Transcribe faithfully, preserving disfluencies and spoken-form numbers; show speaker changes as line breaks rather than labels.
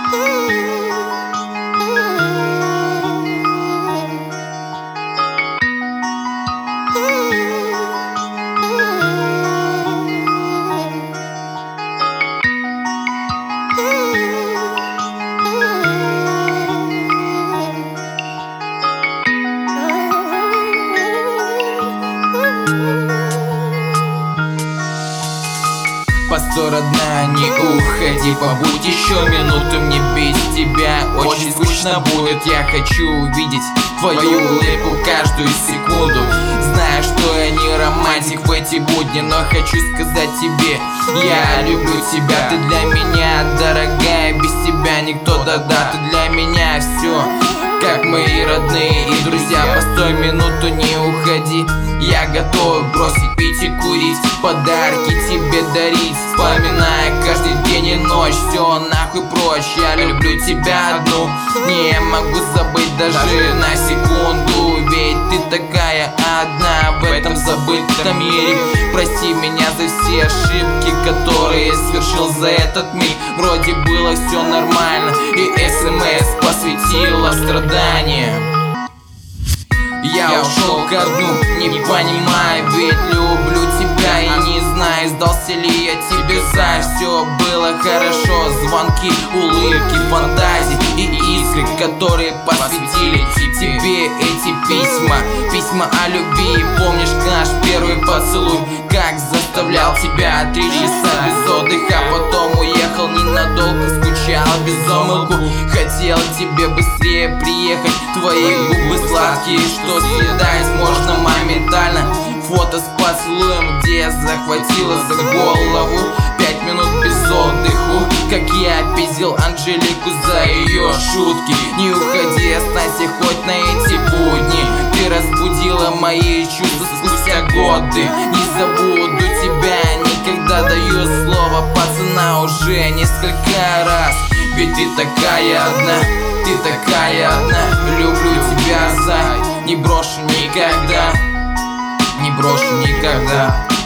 Постой, родная, не уходи, побудь еще минуту мне без тебя. Очень скучно будет, я хочу увидеть твою улыбку каждую секунду. Знаю, что я не романтик в эти будни, но хочу сказать тебе: я люблю тебя, ты для меня дорогая, без тебя никто, да-да, ты для меня все, как мои родные и друзья. Постой минуту, не уходи, я готов бросить пить и курить, подарки тебе дарить, вспоминая каждый день и ночь. Все нахуй прочь, я люблю тебя одну, не могу забыть даже на секунду. Ведь ты такая одна в этом забытом мире. Прости меня за все ошибки, которые совершил за этот миг. Вроде было все нормально, и смс посвятила страданиям. Я ушел ко дну, не понимая, ведь люблю тебя и не знаю, сдался ли я тебе за. Все было хорошо, звонки, улыбки, фантазии и искры, которые посвятили тебе эти письма. Письма о любви, помнишь наш первый поцелуй, как заставлял тебя три часа без отдыха, потом уехал ненадолго, скучал без омылку. Хотел тебе быстрее приехать, твои губы сладкие, что съедать можно моментально. Фото с поцелуем, где захватила за голову. Пять минут без отдыху, как я пиздил Анжелику за ее шутки. Не уходи, останься хоть на эти будни. Ты разбудила мои чувства спустя годы. Не забуду тебя никогда, даю слово пацана уже несколько раз. Ведь ты такая одна, ты такая одна. Люблю тебя, зай, не брошу никогда, не брошу никогда.